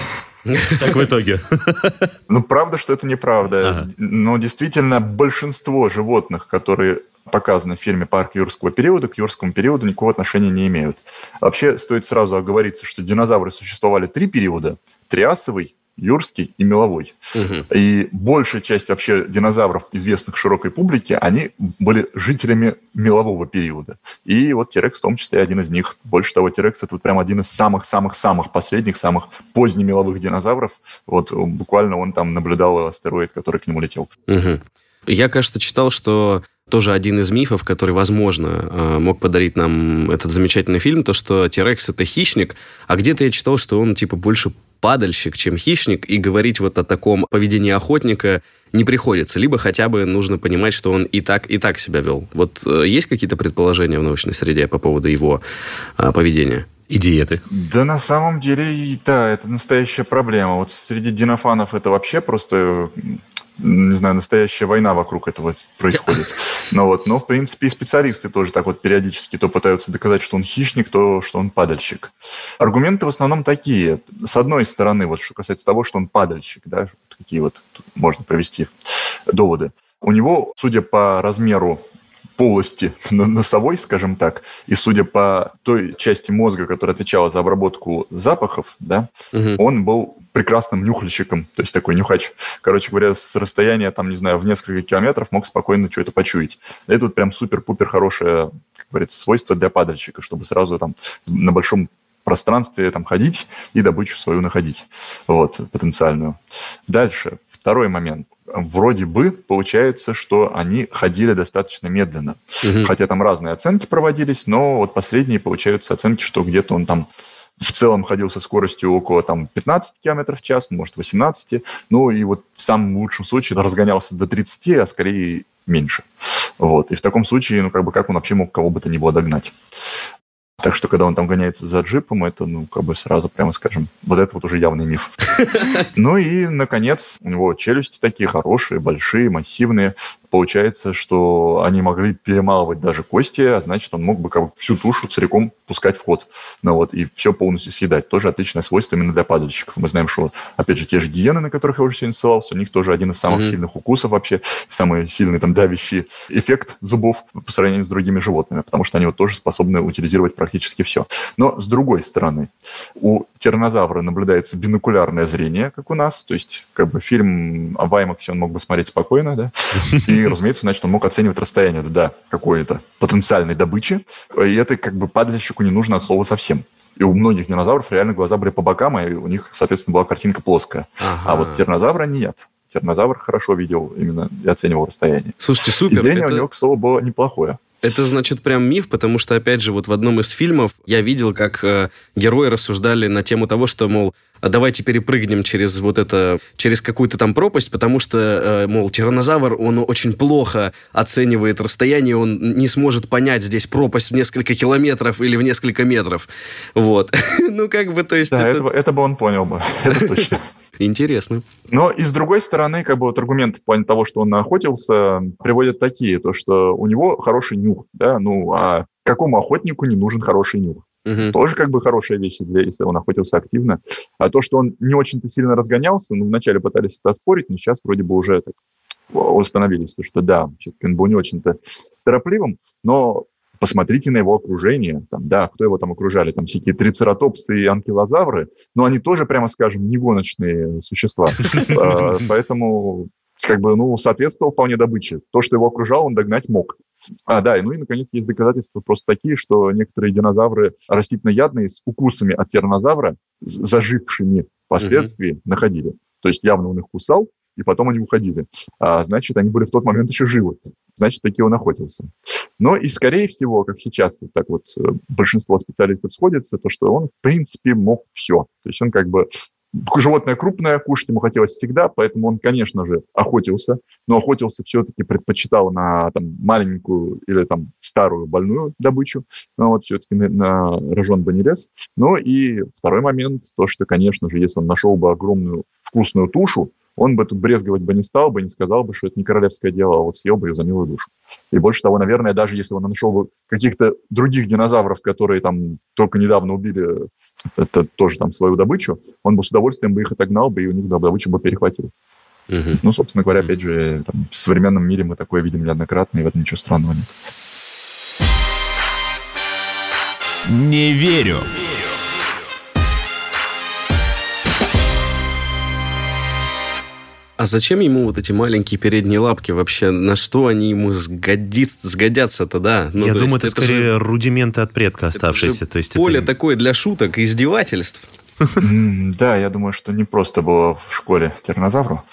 Так в итоге. Ну, правда, что это неправда. Ага. Но действительно, большинство животных, которые показаны в фильме «Парк юрского периода», к юрскому периоду никакого отношения не имеют. Вообще, стоит сразу оговориться, что динозавры существовали три периода. Триасовый, юрский и меловой. Угу. И большая часть вообще динозавров, известных широкой публике, они были жителями мелового периода. И вот Тирекс в том числе один из них. Больше того, Тирекс – это вот прям один из самых-самых-самых последних, самых позднемеловых динозавров. Вот буквально он там наблюдал астероид, который к нему летел. Угу. Я, кажется, читал, что тоже один из мифов, который, возможно, мог подарить нам этот замечательный фильм, то, что Тирекс – это хищник, а где-то я читал, что он типа больше падальщик, чем хищник, и говорить вот о таком поведении охотника не приходится. Либо хотя бы нужно понимать, что он и так, и так себя вел. Вот э, есть какие-то предположения в научной среде по поводу его э, поведения? И диеты? Да, на самом деле, да, это настоящая проблема. Вот среди динофанов это вообще просто... не знаю, настоящая война вокруг этого происходит. Но, вот, но, в принципе, и специалисты тоже так вот периодически то пытаются доказать, что он хищник, то, что он падальщик. Аргументы в основном такие. С одной стороны, вот, что касается того, что он падальщик, да, какие вот можно привести доводы. У него, судя по размеру полости носовой, скажем так, и судя по той части мозга, которая отвечала за обработку запахов, да, угу. он был прекрасным нюхальщиком, то есть такой нюхач. Короче говоря, с расстояния, там, не знаю, в несколько километров мог спокойно что-то почуять. Это вот прям супер-пупер хорошее, как говорится, свойство для падальщика, чтобы сразу там на большом пространстве там ходить и добычу свою находить, вот, потенциальную. Дальше, второй момент. Вроде бы получается, что они ходили достаточно медленно. Угу. Хотя там разные оценки проводились, но вот последние получаются оценки, что где-то он там в целом ходил со скоростью около там, пятнадцать километров в час, может, восемнадцать. Ну и вот в самом лучшем случае разгонялся до тридцати, а скорее меньше. Вот. И в таком случае, ну как бы как он вообще мог кого бы то ни было догнать? Так что, когда он там гоняется за джипом, это, ну, как бы сразу, прямо скажем, вот это вот уже явный миф. Ну и, наконец, у него челюсти такие хорошие, большие, массивные. получается, что они могли перемалывать даже кости, а значит, он мог бы как бы всю тушу целиком пускать в ход. Ну, вот, и все полностью съедать. Тоже отличное свойство именно для падальщиков. Мы знаем, что, опять же, те же гиены, на которых я уже сегодня ссылался, у них тоже один из самых mm-hmm. сильных укусов вообще, самый сильный там давящий эффект зубов по сравнению с другими животными, потому что они вот тоже способны утилизировать практически все. Но с другой стороны, у тираннозавра наблюдается бинокулярное зрение, как у нас, то есть как бы фильм в IMAX он мог бы смотреть спокойно, да, и, разумеется, значит, он мог оценивать расстояние до какой-то потенциальной добычи, и это как бы падальщику не нужно от слова совсем. И у многих динозавров реально глаза были по бокам, и у них, соответственно, была картинка плоская. Ага. А вот тираннозавра нет. Тираннозавр хорошо видел именно и оценивал расстояние. Слушайте, супер. И зрение это... у него, к слову, было неплохое. Это, значит, прям миф, потому что, опять же, вот в одном из фильмов я видел, как э, герои рассуждали на тему того, что, мол, давайте перепрыгнем через вот это, через какую-то там пропасть, потому что, э, мол, тираннозавр, он очень плохо оценивает расстояние, он не сможет понять здесь пропасть в несколько километров или в несколько метров. Вот. Ну, как бы, то есть... Да, это бы он понял бы, это точно. Интересно. Но и с другой стороны, как бы вот аргументы в плане того, что он охотился, приводят такие, то что у него хороший нюх, да, ну а какому охотнику не нужен хороший нюх? Угу. Тоже как бы хорошая вещь, для, если он охотился активно. А то, что он не очень-то сильно разгонялся, ну, вначале пытались это оспорить, но сейчас вроде бы уже так установились, то, что да, он был не очень-то торопливым, но посмотрите на его окружение. Там, да, кто его там окружали? Там всякие трицератопсы и анкилозавры, но они тоже, прямо скажем, не гоночные существа. Поэтому, как бы, ну, соответствовал вполне добыче. То, что его окружало, он догнать мог. А, да, и, ну и, наконец, есть доказательства просто такие, что некоторые динозавры растительноядные с укусами от тираннозавра, зажившими впоследствии, находили. То есть явно он их кусал, и потом они уходили. А, значит, они были в тот момент еще живы. Значит, таки он охотился. Но и, скорее всего, как сейчас так вот большинство специалистов сходятся, то, что он, в принципе, мог все. То есть он как бы... Животное крупное, кушать ему хотелось всегда, поэтому он, конечно же, охотился, но охотился все-таки предпочитал на там, маленькую или там, старую больную добычу, но вот все-таки на, на рожон бы не лез. Ну и второй момент, то, что, конечно же, если он нашел бы огромную вкусную тушу, он бы тут брезговать бы не стал бы, не сказал бы, что это не королевское дело, а вот съел бы ее за милую душу. И больше того, наверное, даже если он нашел бы каких-то других динозавров, которые там только недавно убили это тоже там свою добычу, он бы с удовольствием бы их отогнал бы, и у них добычу бы перехватил. Uh-huh. Ну, собственно говоря, опять же, там, в современном мире мы такое видим неоднократно, и в этом ничего странного нет. Не верю. А зачем ему вот эти маленькие передние лапки вообще? На что они ему сгодит, сгодятся-то, да? Ну, Я думаю, есть, это, это скорее же, рудименты от предка оставшиеся. То есть поле это... такое для шуток, издевательств. Да, я думаю, что не просто было в школе тираннозавру.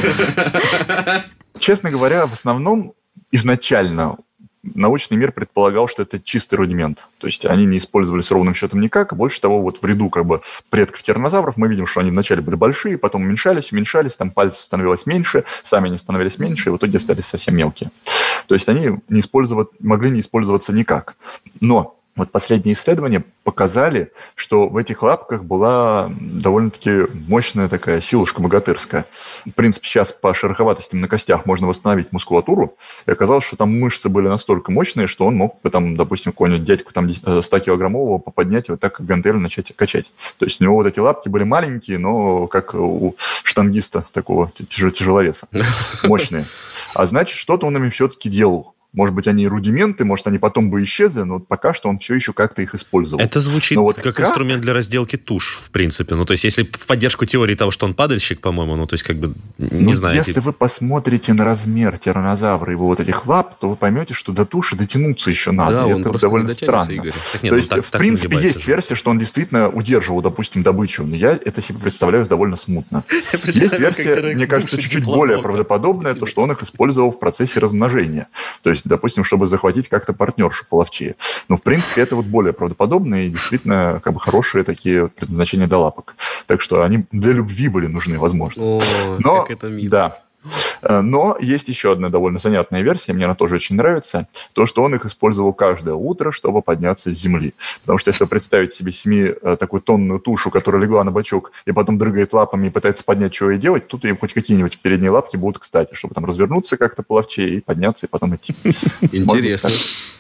Честно говоря, в основном изначально научный мир предполагал, что это чистый рудимент. То есть они не использовались ровным счетом никак. А больше того, вот в ряду как бы предков тираннозавров мы видим, что они вначале были большие, потом уменьшались, уменьшались, там пальцев становилось меньше, сами они становились меньше, и в итоге остались совсем мелкие. То есть они не использовать, могли не использоваться никак. Но вот последние исследования показали, что в этих лапках была довольно-таки мощная такая силушка богатырская. В принципе, сейчас по шероховатостям на костях можно восстановить мускулатуру, и оказалось, что там мышцы были настолько мощные, что он мог бы, там, допустим, какого-нибудь дядьку там, ста-килограммового поподнять и вот так как гантель начать качать. То есть у него вот эти лапки были маленькие, но как у штангиста такого тяжеловеса. Мощные. А значит, что-то он ими все-таки делал. Может быть, они рудименты, может, они потом бы исчезли, но пока что он все еще как-то их использовал. Это звучит вот как, как инструмент для разделки туш, в принципе. Ну, то есть, если в поддержку теории того, что он падальщик, по-моему, ну, то есть, как бы, не ну, знаю. Если вы посмотрите на размер тираннозавра и его вот этих лап, то вы поймете, что до туши дотянуться еще надо. Да, он это просто довольно не дотянется, странно. Игорь. Так нет, то есть, ну, так, в так принципе, есть же. Версия, что он действительно удерживал, допустим, добычу. Но я это себе представляю довольно смутно. Есть версия, мне кажется, чуть-чуть более правдоподобная, то, что он их использовал в процессе размножения. То есть, допустим, чтобы захватить как-то партнершу половчее. Но, в принципе, это вот более правдоподобно и действительно как бы хорошие такие предназначения для лапок. Так что они для любви были нужны, возможно. О, Но, как это мило. Да. Но есть еще одна довольно занятная версия, мне она тоже очень нравится, то, что он их использовал каждое утро, чтобы подняться с земли. Потому что если представить себе семи такую тонную тушу, которая легла на бочок и потом дрыгает лапами и пытается поднять, чего ей делать, тут им хоть какие-нибудь передние лапки будут кстати, чтобы там развернуться как-то половчее и подняться, и потом идти. Интересно.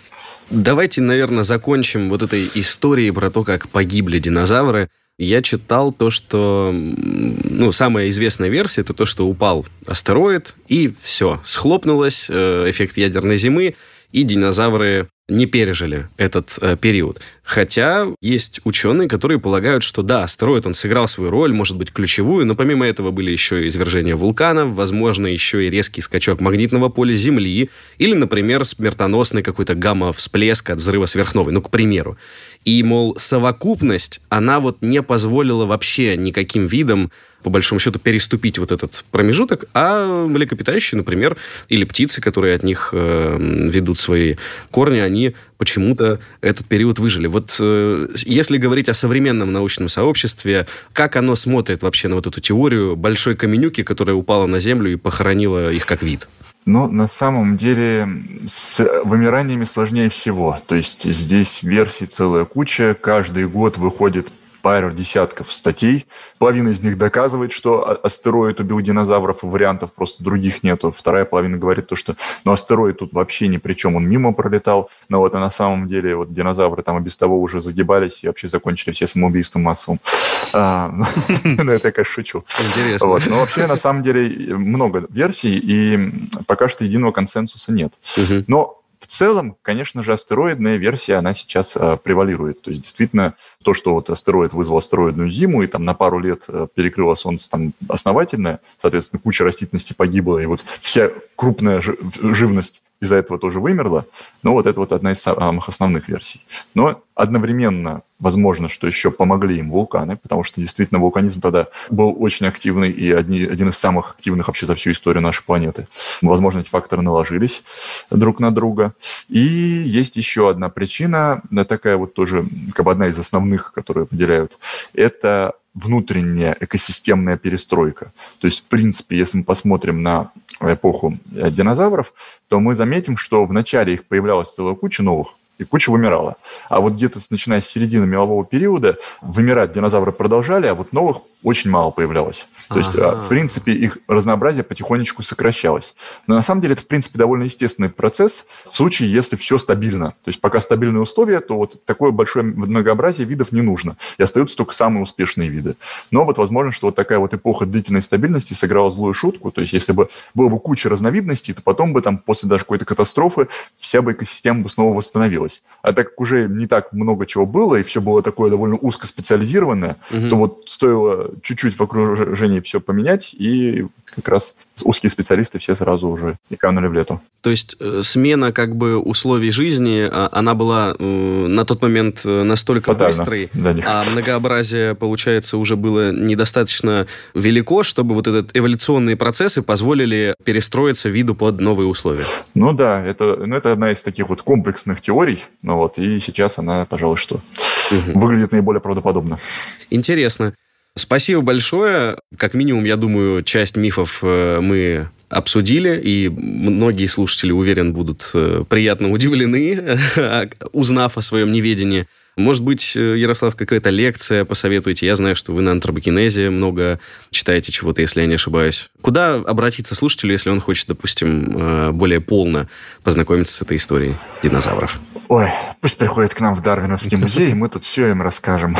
Давайте, наверное, закончим вот этой историей про то, как погибли динозавры. Я читал то, что, ну, самая известная версия, это то, что упал астероид, и все, схлопнулось, эффект ядерной зимы, и динозавры не пережили этот э, период. Хотя есть ученые, которые полагают, что да, астероид, он сыграл свою роль, может быть, ключевую, но помимо этого были еще и извержения вулканов, возможно, еще и резкий скачок магнитного поля Земли, или, например, смертоносный какой-то гамма-всплеск от взрыва сверхновой, ну, к примеру. И, мол, совокупность, она вот не позволила вообще никаким видам, по большому счету, переступить вот этот промежуток, а млекопитающие, например, или птицы, которые от них э, ведут свои корни, они почему-то этот период выжили. Вот э, если говорить о современном научном сообществе, как оно смотрит вообще на вот эту теорию большой каменюки, которая упала на Землю и похоронила их как вид? Но на самом деле с вымираниями сложнее всего. То есть здесь версий целая куча. Каждый год выходит пару десятков статей. Половина из них доказывает, что астероид убил динозавров, и вариантов просто других нету. Вторая половина говорит то, что ну, астероид тут вообще ни при чем, он мимо пролетал. Но вот а на самом деле вот динозавры там и без того уже загибались и вообще закончили все самоубийством массовым. Ну, это я, конечно, шучу. Интересно. Но вообще, на самом деле, много версий, и пока что единого консенсуса нет. Но в целом, конечно же, астероидная версия, она сейчас э, превалирует. То есть, действительно, то, что вот астероид вызвал астероидную зиму и там на пару лет э, перекрыло Солнце там основательно, соответственно, куча растительности погибла, и вот вся крупная жи- живность из-за этого тоже вымерла. Но вот это вот одна из самых основных версий. Но одновременно возможно, что еще помогли им вулканы, потому что действительно вулканизм тогда был очень активный и одни, один из самых активных вообще за всю историю нашей планеты. Возможно, эти факторы наложились друг на друга. И есть еще одна причина, такая вот тоже как бы одна из основных, которые выделяют, это внутренняя экосистемная перестройка. То есть, в принципе, если мы посмотрим на эпоху динозавров, то мы заметим, что вначале их появлялась целая куча новых, и куча вымирала. А вот где-то начиная с середины мелового периода вымирать динозавры продолжали, а вот новых очень мало появлялось. То ага. есть, в принципе, их разнообразие потихонечку сокращалось. Но на самом деле это, в принципе, довольно естественный процесс в случае, если все стабильно. То есть пока стабильные условия, то вот такое большое многообразие видов не нужно. И остаются только самые успешные виды. Но вот возможно, что вот такая вот эпоха длительной стабильности сыграла злую шутку. То есть если бы было бы куча разновидностей, то потом бы там после даже какой-то катастрофы вся бы экосистема бы снова восстановилась. А так как уже не так много чего было, и все было такое довольно узкоспециализированное, угу. то вот стоило чуть-чуть в окружении все поменять, и как раз узкие специалисты все сразу уже и канули в лету. То есть э, смена как бы условий жизни, а, она была э, на тот момент настолько Фатально быстрой, а многообразие, получается, уже было недостаточно велико, чтобы вот этот эволюционные процессы позволили перестроиться виду под новые условия. Ну да, это, ну, это одна из таких вот комплексных теорий, ну вот, и сейчас она, пожалуй, что угу. выглядит наиболее правдоподобно. Интересно. Спасибо большое. Как минимум, я думаю, часть мифов мы обсудили, и многие слушатели, уверен, будут приятно удивлены, узнав о своем неведении. Может быть, Ярослав, какая-то лекция посоветуете? Я знаю, что вы на антропогенезе много читаете чего-то, если я не ошибаюсь. Куда обратиться слушателю, если он хочет, допустим, более полно познакомиться с этой историей динозавров? Ой, пусть приходит к нам в Дарвиновский музей, и мы тут все им расскажем.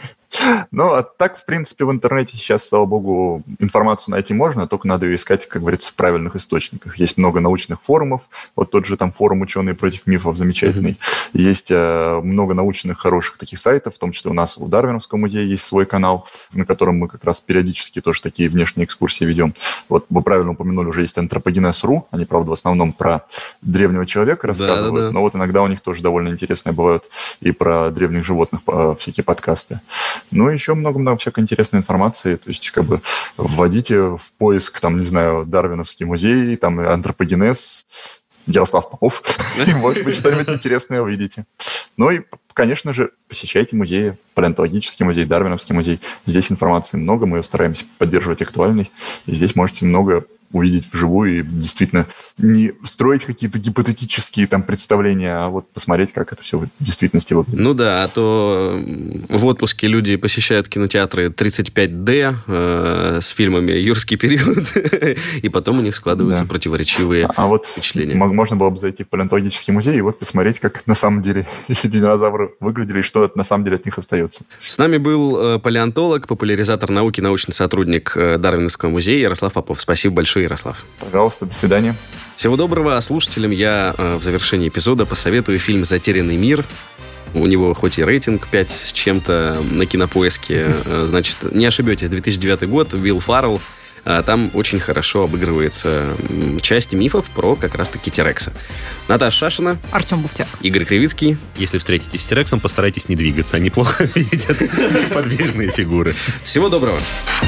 Ну, а так, в принципе, в интернете сейчас, слава богу, информацию найти можно, только надо ее искать, как говорится, в правильных источниках. Есть много научных форумов, вот тот же там форум «Ученые против мифов» замечательный. Mm-hmm. Есть э, много научных хороших таких сайтов, в том числе у нас в Дарвиновском музее есть свой канал, на котором мы как раз периодически тоже такие внешние экскурсии ведем. Вот вы правильно упомянули, уже есть антропогенез точка ру, они, правда, в основном про древнего человека рассказывают, да, да, да. но вот иногда у них тоже довольно интересные бывают и про древних животных всякие подкасты. Ну, еще много-много всякой интересной информации. То есть, как бы, вводите в поиск, там, не знаю, Дарвиновский музей, там, антропогенез, Ярослав Попов, и, может быть, что-нибудь интересное увидите. Ну и, конечно же, посещайте музеи, палеонтологический музей, Дарвиновский музей. Здесь информации много, мы ее стараемся поддерживать актуальной. И здесь можете много увидеть вживую и действительно не строить какие-то гипотетические там представления, а вот посмотреть, как это все в действительности выглядит. Ну да, а то в отпуске люди посещают кинотеатры тридцать пять дэ э, с фильмами «Юрский период», и потом у них складываются да. противоречивые а вот впечатления. Можно было бы зайти в палеонтологический музей и вот посмотреть, как на самом деле динозавры выглядели и что на самом деле от них остается. С нами был палеонтолог, популяризатор науки, научный сотрудник Дарвиновского музея Ярослав Попов. Спасибо большое, Ярослав. Пожалуйста, до свидания. Всего доброго. Слушателям я в завершении эпизода посоветую фильм «Затерянный мир». У него хоть и рейтинг пять с чем-то на Кинопоиске. Значит, не ошибетесь, две тысячи девятый год, Уилл Фаррелл. Там очень хорошо обыгрывается часть мифов про как раз-таки Терекса. Наташа Шашина. Артем Буфтяк. Игорь Кривицкий. Если встретитесь с Терексом, постарайтесь не двигаться. Они плохо видят подвижные фигуры. Всего доброго.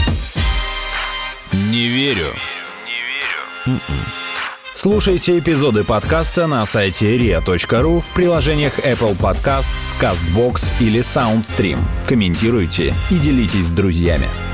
Не верю. Не верю. Слушайте эпизоды подкаста на сайте риа точка ру, в приложениях Apple Podcasts, CastBox или SoundStream. Комментируйте и делитесь с друзьями.